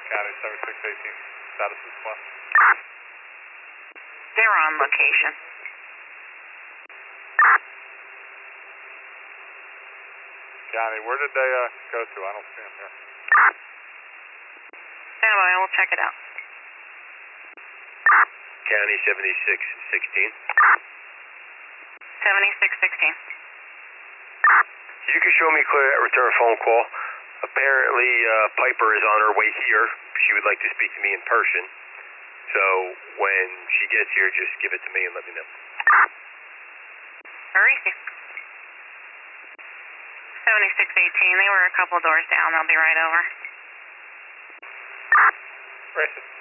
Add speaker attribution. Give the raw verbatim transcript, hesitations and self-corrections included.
Speaker 1: County seventy-six eighteen, status is what?
Speaker 2: They're on location.
Speaker 1: County, where did they uh, go to? I don't see them here.
Speaker 2: Stand by, we'll check it out.
Speaker 3: County seventy-six sixteen.
Speaker 2: seventy-six sixteen.
Speaker 3: You can show me clear that return phone call. Apparently, uh, Piper is on her way here. She would like to speak to me in person. So when she gets here, just give it to me and let me know.
Speaker 2: Mauricio. seventy-six eighteen, they were a couple doors down. They'll be right over.
Speaker 1: Racist.